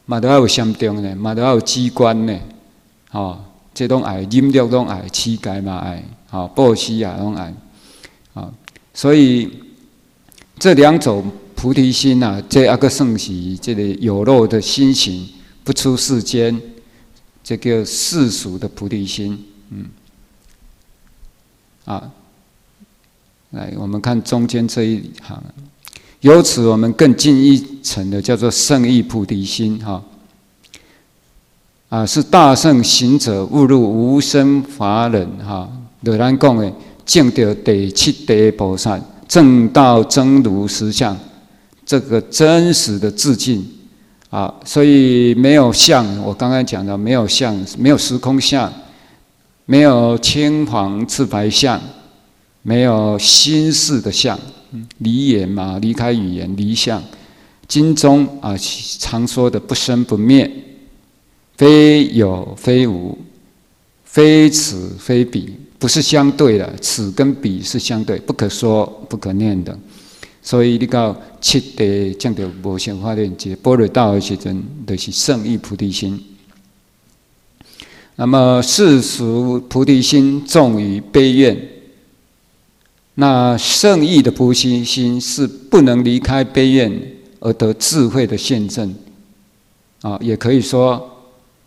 Speaker 1: 嘛都要有禅定呢，嘛都要有机关呢，哦，这拢爱，忍辱拢爱，持戒嘛爱，哦，布施也拢爱，啊，所以这两种菩提心啊，这阿个算是这个有漏的心行，不出世间，这个世俗的菩提心，嗯，啊，来，我们看中间这一行。由此，我们更进一层的叫做圣意菩提心，哈，啊，是大圣行者悟入无生法忍，哈，就咱讲的证到第七地菩萨正道真如实相，这个真实的自尽，啊，所以没有相，我刚才讲的没有相，没有时空相，没有青黄赤白相，没有心事的相。离言嘛，离开语言，离相。经中啊常说的不生不灭，非有非无，非此非彼，不是相对的，此跟彼是相对，不可说不可念的。所以你到七地证到无生法忍这般若道的时阵，就是圣意菩提心。那么世俗菩提心重于悲愿。那圣意的菩提心是不能离开悲愿而得智慧的现证，啊，也可以说，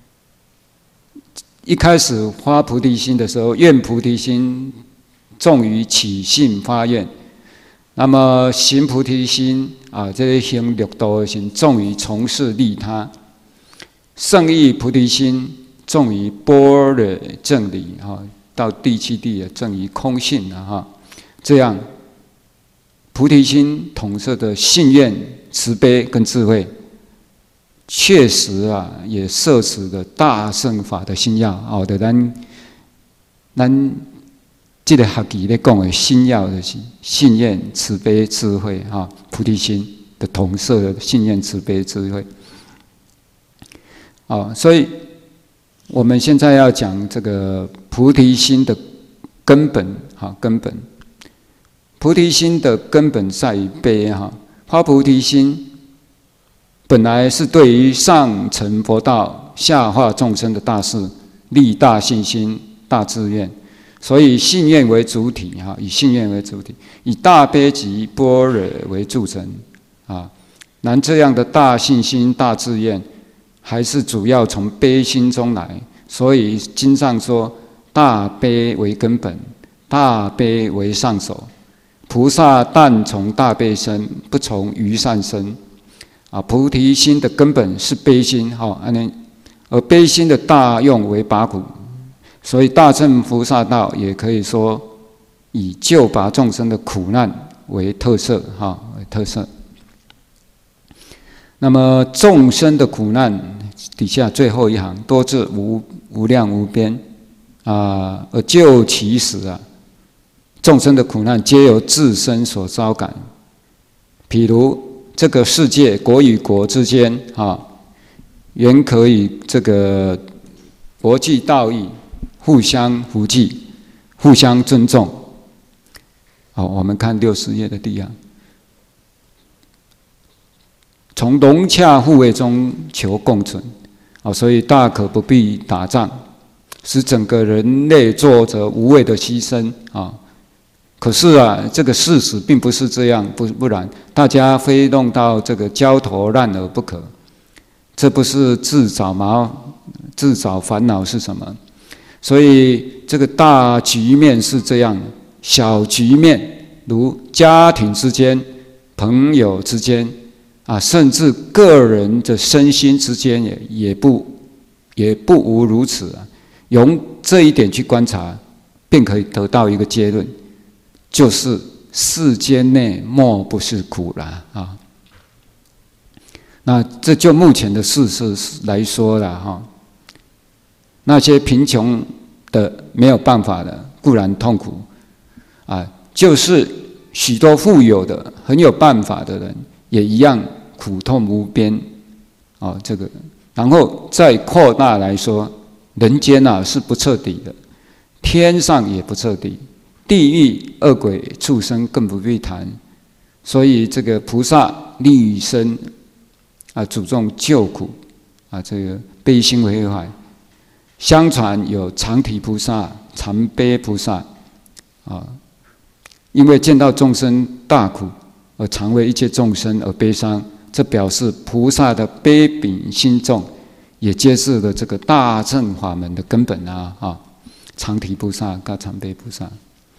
Speaker 1: 一开始发菩提心的时候，愿菩提心重于起信发愿；那么行菩提心啊，这些行六道的心重于从事利他；圣意菩提心重于般若正理，哈，到第七地也正于空性了，哈。这样，菩提心统摄的信愿、慈悲跟智慧，确实啊，也摄持了大乘法的心要。哦，的咱咱这个学期咧讲的心要的是信愿、慈悲、智慧，哈，菩提心的统摄的信愿、慈悲、智慧。哦，所以我们现在要讲这个菩提心的根本，哈，根本。菩提心的根本在于悲，哈，发菩提心本来是对于上乘佛道、下化众生的大事，立大信心、大志愿，所以信愿为主体，哈，以信愿为主体，以大悲及般若为助成，啊，然这样的大信心、大志愿，还是主要从悲心中来，所以经上说，大悲为根本，大悲为上首。菩萨但从大悲生，不从余善生。啊，菩提心的根本是悲心，哈，而悲心的大用为拔苦，所以大乘菩萨道也可以说以救拔众生的苦难为特色，哈，为特色。那么众生的苦难底下最后一行，多至无无量无边，啊，而就其实啊。众生的苦难皆由自身所招感，譬如这个世界国与国之间，啊，原可以这个国际道义，互相扶济，互相尊重。好，我们看六十页的第二，从融洽互惠中求共存。哦，所以大可不必打仗，使整个人类做着无谓的牺牲啊。可是啊，这个事实并不是这样，不不然大家非弄到这个焦头烂额不可。这不是自找麻自找烦恼是什么？所以这个大局面是这样，小局面如家庭之间、朋友之间啊，甚至个人的身心之间也也不也不无如此啊。用这一点去观察，便可以得到一个结论。就是世间内莫不是苦啦啊！那这就目前的事实来说了哈，那些贫穷的没有办法的固然痛苦啊，就是许多富有的很有办法的人也一样苦痛无边哦。这个，然后再扩大来说，人间啊是不彻底的，天上也不彻底。地狱、恶鬼、畜生更不必谈，所以这个菩萨立身啊，主重救苦啊，这个悲心为怀。相传有长体菩萨、长悲菩萨，啊，因为见到众生大苦而常为一切众生而悲伤，这表示菩萨的悲悯心重，也揭示了这个大乘法门的根本啊！啊，长体菩萨跟长悲菩萨，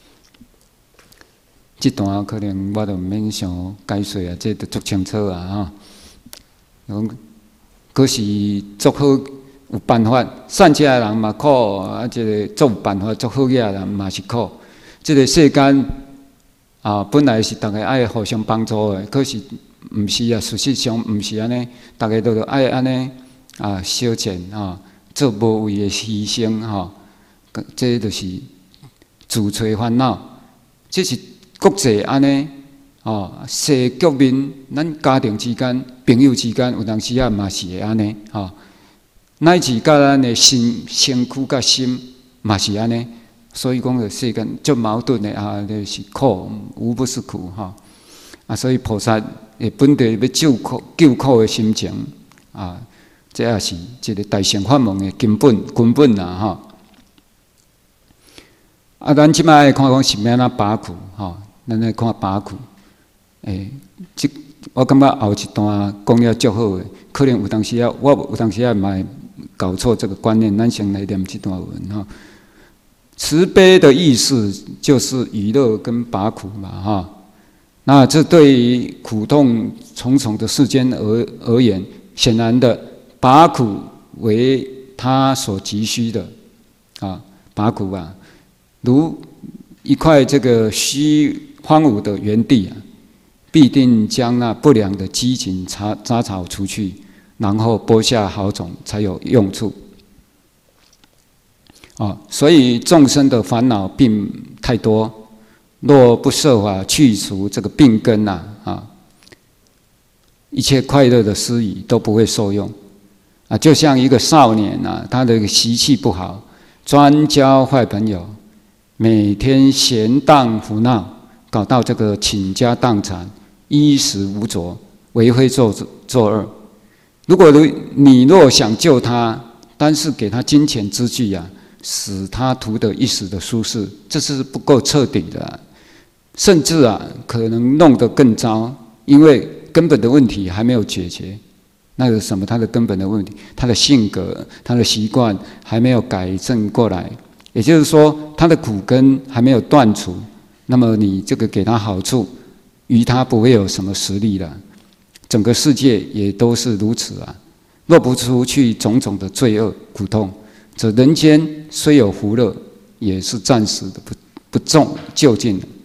Speaker 1: 这段可能我就唔免想解说啊，这都足清楚啊！哈，可是足好。有办法，善车的人嘛苦，啊，这个做有办法做好嘢的人嘛是苦。这个世间啊，本来是大家爱互相帮助的，可是毋是啊，事实上毋是安尼，大家都爱安尼啊，消遣啊，做无谓的牺牲哈，这就是自找烦恼。这是国际安尼哦，世局面，咱家庭之间、朋友之间，有当时啊嘛是会安尼哈。乃至甲咱的心、身躯甲心嘛是安尼，所以讲个世间足矛盾的啊，就是苦无不是苦哈啊，所以菩萨会本着要救苦、救苦的心情啊，这也是一个大乘法门的根本根本啦哈。啊，咱即摆看讲是要安怎拔苦哈，咱来看拔苦，诶，即我感觉后一段讲了足好的，可能有当时啊，我有当时啊嘛。搞错这个观念，咱先来念这段文哈。慈悲的意思就是娱乐跟拔苦嘛哈。那这对于苦痛重重的世间而而言，显然的拔苦为他所急需的啊，拔苦啊，如一块这个虚荒芜的园地啊，必定将那不良的基茎杂杂草除去。然后播下好种，才有用处。啊，所以众生的烦恼并太多，若不设法去除这个病根呐，啊，一切快乐的施予都不会受用。啊，就像一个少年啊，他的习气不好，专交坏朋友，每天闲荡胡闹，搞到这个倾家荡产，衣食无着，为非作作恶。如果你若想救他，单是给他金钱资具啊，使他图得一时的舒适，这是不够彻底的、啊，甚至啊，可能弄得更糟，因为根本的问题还没有解决。那个什么，他的根本的问题，他的性格、他的习惯还没有改正过来，也就是说，他的苦根还没有断除。那么你这个给他好处，于他不会有什么实力了。整个世界也都是如此啊！若不除去种种的罪恶苦痛，则人间虽有福乐，也是暂时的，不不重就近的。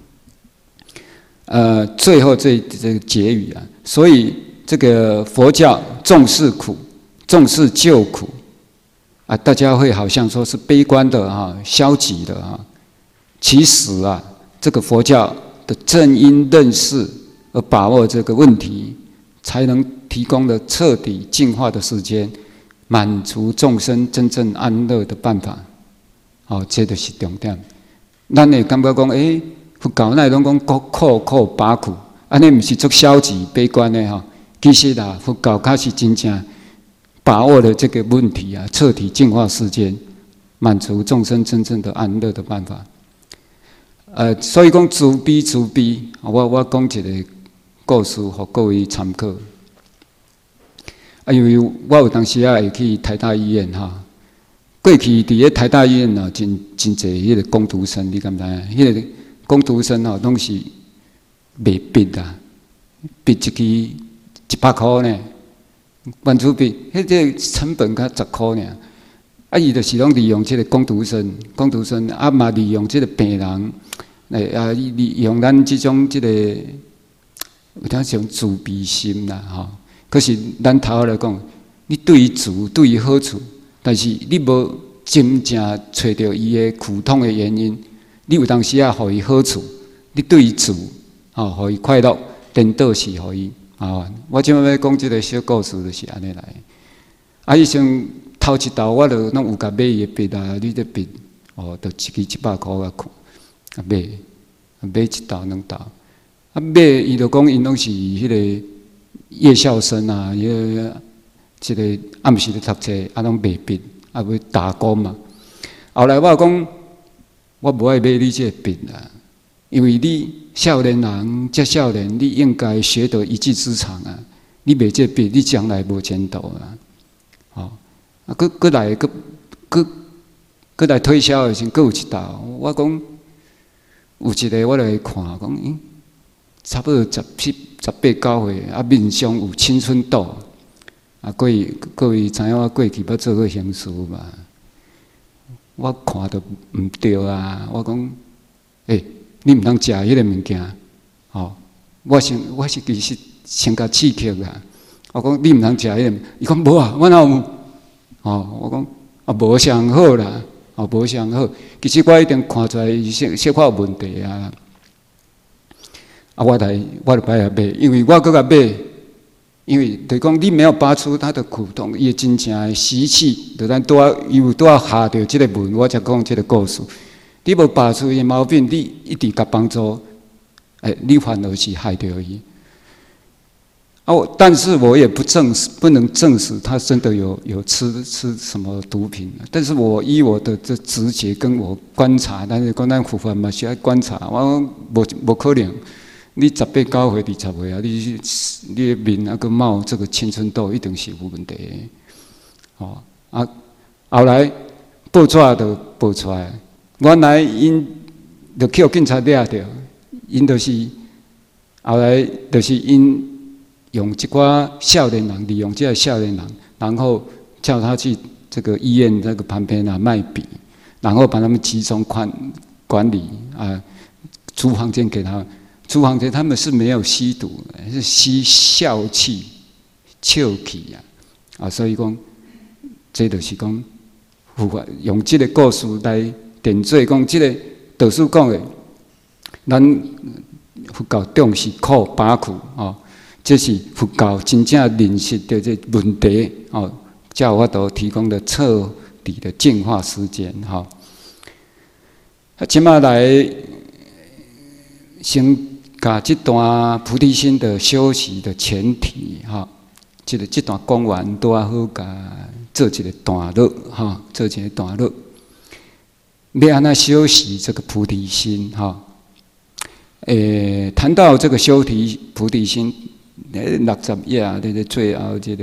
Speaker 1: 呃，最后这这个结语啊，所以这个佛教重视苦，重视救苦啊，大家会好像说是悲观的哈、啊，消极的哈、啊。其实啊，这个佛教的正因认识。而把握这个问题，才能提供了彻底净化的时间，满足众生真正安乐的办法。哦，这就是重点。咱会感觉讲，诶，佛教那拢讲苦苦苦拔苦，安尼毋是足消极悲观的哈。其实啊，佛教它是真正把握了这个问题啊，彻底净化世间，满足众生真正的安乐的办法。呃，所以讲慈悲慈悲，我我讲一个。故事给各位参考。啊，因为我有当时啊会去台大医院哈，过去伫咧台大医院啊，真真侪迄个工读生，你敢知影？迄个工读生吼，拢是卖笔啊，笔一支一百箍呢，原子笔，迄个成本才十箍呢。啊，伊就是拢利用即个工读生，工读生啊嘛利用即个病人，诶啊利用咱即种即个。有当种自卑心啦，吼。可是咱头来讲，你对伊治，对伊好处，但是你无真正找到伊的苦痛的原因，你有当时啊，互伊好处，你对伊治，吼，互伊快乐，颠倒是互伊啊。我即摆要讲即个小故事，就是安尼来。啊，以前头一道我就拢有甲买伊的笔啊，你的笔哦，就一支一百箍啊，啊买，买一道两道。啊，买伊就讲，因拢是迄个夜校生啊，迄个一个暗时咧读册，啊，拢卖笔，啊，要打工嘛。后来我讲，我无爱买你这个笔啦，因为你少年人，遮少年，你应该学得一技之长啊。你卖这笔，你将来无前途啊。哦，啊，搁搁来，搁搁搁来推销的时候，搁有一道，我讲有一个我来看，讲，嗯，差不多十七、十八九岁，啊，面上有青春痘。啊，各位各位知影我过去捌做过刑事嘛？我看都毋对啊！我讲，诶、欸，你毋通食迄个物件，吼！我先我是其实先甲刺激啊！我讲你毋通食迄个，伊讲无啊，我哪有？吼！我讲啊，无上好啦，哦，无上好。其实我一定看出来小小可有问题啊！啊，我来我来摆下买，因为我搁甲买。因为就是讲，你没有拔出他的苦痛，伊真正的习气，就咱拄啊，伊有拄啊下着即个文，我才讲即个故事。你无拔出伊毛病，你一直甲帮助，哎，你反而是害着伊。啊，我但是我也不证实，不能证实他真的有有吃吃什么毒品。但是我依我的这直觉跟我观察，但是讲咱苦法嘛，是爱观察，我无无可能。你十八九岁、二十岁啊，你你的面啊，个冒这个青春痘，一定是有问题的。哦啊，后来报纸就报出来，原来因就去警察抓着，因就是后来就是因用一寡少年人，利用这个少年人，然后叫他去这个医院那个旁边啊卖笔，然后把他们集中管管理啊，租房间给他们。租房间他们是没有吸毒，是吸笑气、笑气呀，啊，所以讲，这就是讲，用这个故事来点缀讲，这个导师讲的，咱佛教重视苦拔苦哦，这是佛教真正认识的这问题哦，才有法度提供的彻底的净化时间哈。啊，即马来先。甲这段菩提心的修习的前提，哈，这个这段讲完都要好，甲做一个段落，哈，做一个段落。要安怎修习这个菩提心，哈？诶，谈到这个修提菩提心，诶，六十页啊，这个最后这个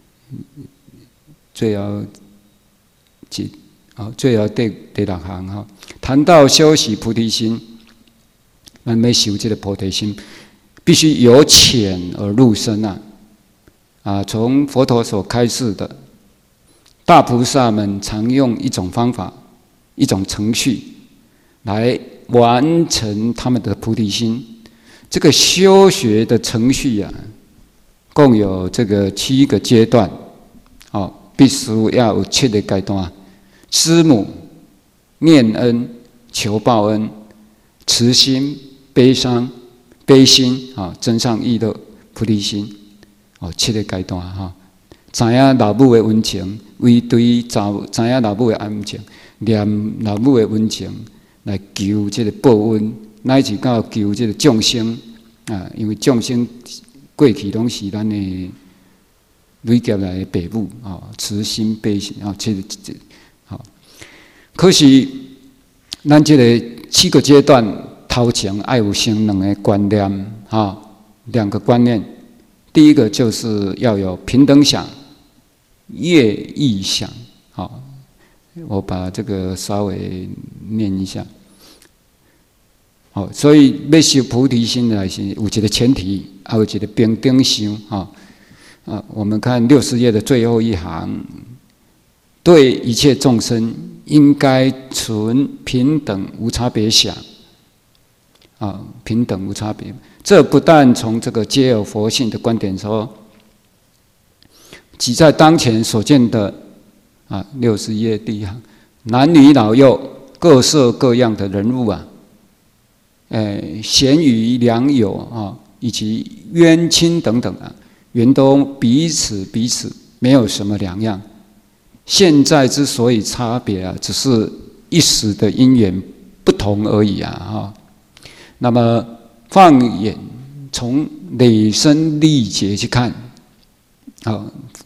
Speaker 1: 最后一啊，最后第第六行哈，谈到修习菩提心。咱要修这个菩提心，必须由浅而入深啊！啊，从佛陀所开示的，大菩萨们常用一种方法、一种程序来完成他们的菩提心。这个修学的程序啊，共有这个七个阶段，哦，必须要有七个阶段：知母、念恩、求报恩、慈心。悲伤、悲心啊，增上意乐、菩提心，哦，七个阶段哈。知影老母的温情，为对查知影老母的恩情，念老母的温情，来求这个报恩，乃至到求这个众生啊，因为众生过去拢是咱的累劫来的父母啊，慈心、悲心啊，七个好。可是咱这个七个阶段。头前爱有先两个观念，哈，两个观念。第一个就是要有平等想、业意想，好，我把这个稍微念一下。好，所以要修菩提心来是有一个前提，还有一个平等想，哈，啊，我们看六十页的最后一行，对一切众生应该存平等无差别想。啊，平等无差别。这不但从这个皆有佛性的观点说，即在当前所见的啊，六十页第一行，男女老幼各色各样的人物啊，诶，贤愚良友啊，以及冤亲等等啊，原都彼此彼此没有什么两样。现在之所以差别啊，只是一时的因缘不同而已啊，哈。那么放眼从累生历劫去看，啊，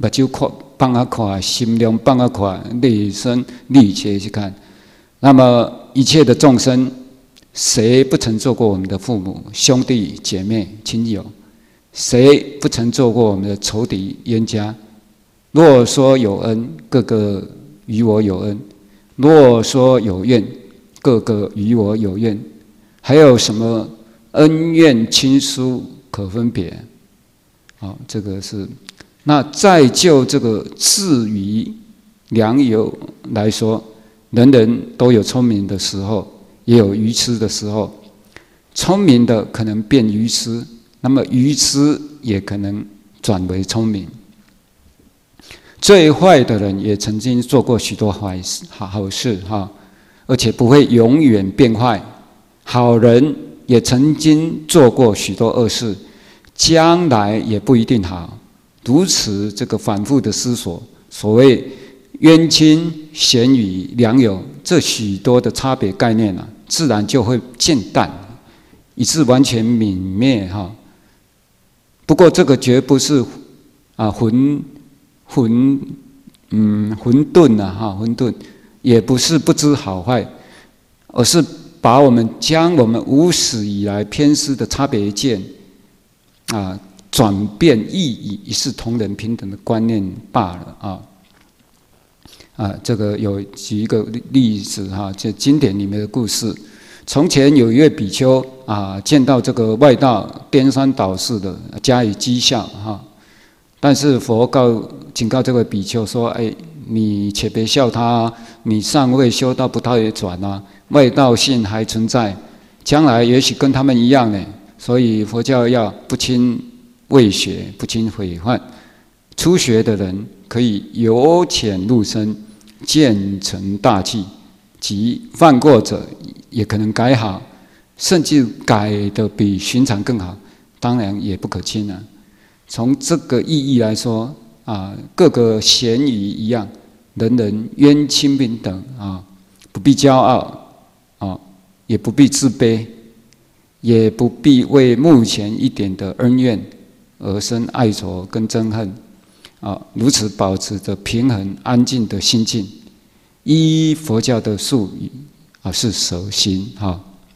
Speaker 1: 目睭看放啊看，心量放啊看，内身力切去看。那么一切的众生，谁不曾做过我们的父母、兄弟姐妹、亲友？谁不曾做过我们的仇敌、冤家？若说有恩，个个与我有恩；若说有怨，个个与我有怨。还有什么恩怨亲疏可分别？好，这个是。那再就这个智愚良友来说，人人都有聪明的时候，也有愚痴的时候。聪明的可能变愚痴，那么愚痴也可能转为聪明。最坏的人也曾经做过许多坏事、好事哈，而且不会永远变坏。好人也曾经做过许多恶事，将来也不一定好。如此这个反复的思索，所谓冤亲、贤愚、良友，这许多的差别概念啊，自然就会渐淡，以致完全泯灭哈。不过这个绝不是啊混。混，嗯，混沌啊，哈，混沌，也不是不知好坏，而是把我们将我们无始以来偏私的差别见，啊，转变意义，一视同仁、平等的观念罢了啊。啊，这个有举一个例子哈，这经典里面的故事。从前有一位比丘啊，见到这个外道颠三倒四的，加以讥笑哈。但是佛告警告这位比丘说：“哎，你且别笑他，你尚未修到不到也转啊，外道性还存在，将来也许跟他们一样呢。所以佛教要不轻畏学，不轻毁患。初学的人可以由浅入深，渐成大器，即犯过者也可能改好，甚至改得比寻常更好，当然也不可轻啊。”从这个意义来说啊，各个贤愚一样，人人冤亲平等啊，不必骄傲啊，也不必自卑，也不必为目前一点的恩怨而生爱仇跟憎恨啊，如此保持着平衡安静的心境。依佛教的术语啊，是舍心哈。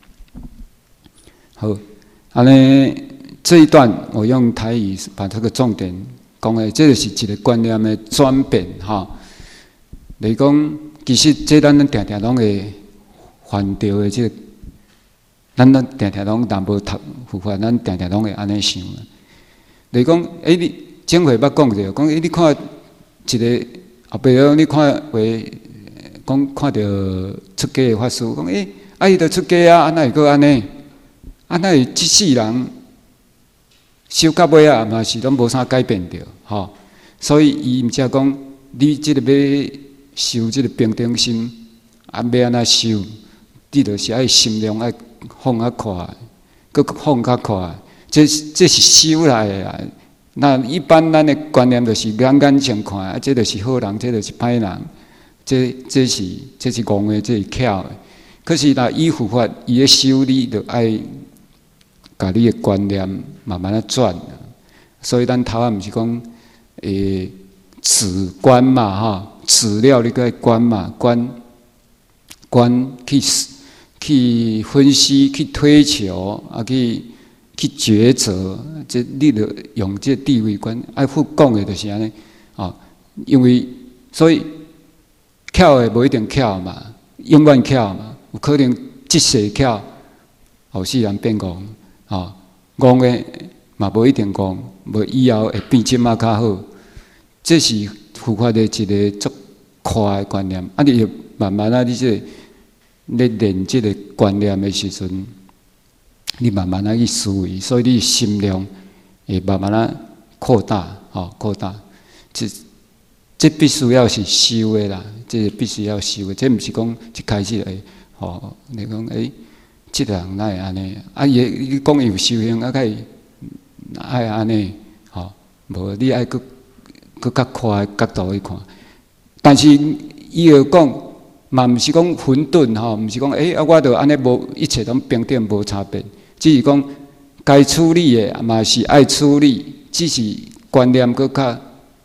Speaker 1: 好，安尼。这一段我用台语把这个重点讲的，这就是一个观念的转变哈。来讲，其实这咱常常拢会犯掉的，这个咱咱常常拢但无读佛法，咱常常拢会安尼想。来讲，哎、欸，你前回捌讲着，讲哎、欸，你看一个后壁哦，你看为讲看到出家的法师，讲哎、欸，啊伊着出家啊，安那会阁安尼？安那会即世人？修到尾啊，嘛是拢无啥改变着，吼。所以伊毋则讲，你即个要修即个平等心，啊要安怎修？你著是爱心量爱放较快，搁放较快，这这是修来的啊。那一般咱的观念就是眼眼相看，啊，这就是好人，这就是歹人，这这是这是戆的，这是巧的。可是若依佛法，伊咧修你著爱。把你的观念慢慢的转，所以咱头仔毋是讲诶止观嘛哈，止了你个观嘛，观观去去分析、去推求啊，去去抉择，这你著用这地位观。爱佛讲的就是安尼啊，因为所以巧的无一定巧嘛，永远巧嘛，有可能即世巧，后世人变戆。啊，戆的嘛无一定戆，无以后会变即马较好。这是佛法的一个足快的观念。啊，你就慢慢啊，你这咧练这个观念的时阵，你慢慢啊去思维，所以你心量会慢慢啊扩大，哦，扩大。这这必须要是修的啦，这必须要修的，这毋是讲一开始诶，哦，你讲诶。即个人哪会安尼？啊，伊你讲伊有修行，啊，该爱安尼，吼，无你爱搁搁较快角度去看。但是伊又讲，嘛毋是讲混沌吼，毋是讲诶啊，我著安尼无一切拢平等无差别，只是讲该处理的嘛是爱处理，只是观念搁较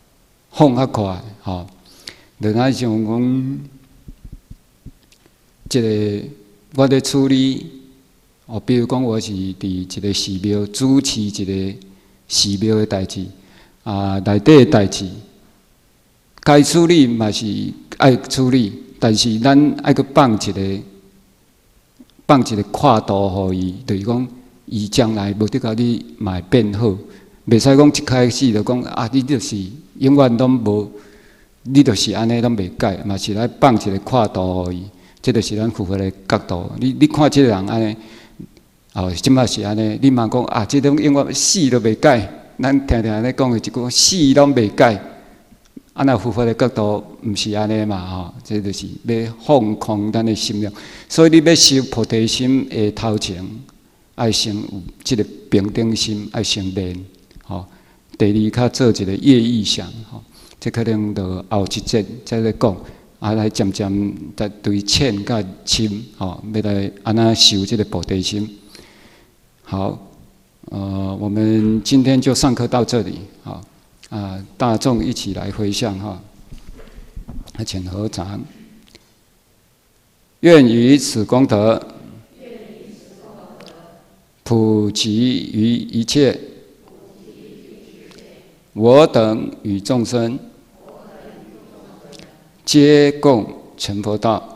Speaker 1: 放较快，吼，就哪像讲，即个我咧处理，哦，比如讲我是伫一个寺庙主持一个寺庙的代志，啊，内底的代志，该处理嘛是爱处理，但是咱爱去放一个放一个跨度互伊，就是讲，伊将来无得甲你嘛会变好。袂使讲一开始就讲啊，你就是永远拢无，你就是安尼拢袂改，嘛是来放一个跨度互伊，这就是咱佛法的角度。你你看即个人安尼，哦，即摆是安尼，你嘛讲啊，即种永远死都袂改，咱常常咧讲的一句死拢袂改，啊那佛法的角度毋是安尼嘛吼，这就是要放空咱的心量。所以你要修菩提心的头前，爱先有即个平等心，爱先练。吼，第二较做一个业意想，吼，这可能到后一节再来讲，啊来渐渐在对浅甲深，吼，要来安那修这个菩提心。好，呃，我们今天就上课到这里，好，啊，大众一起来回向哈，啊，请合掌，愿以此功德，普及于一切。我等与众生，皆共成佛道。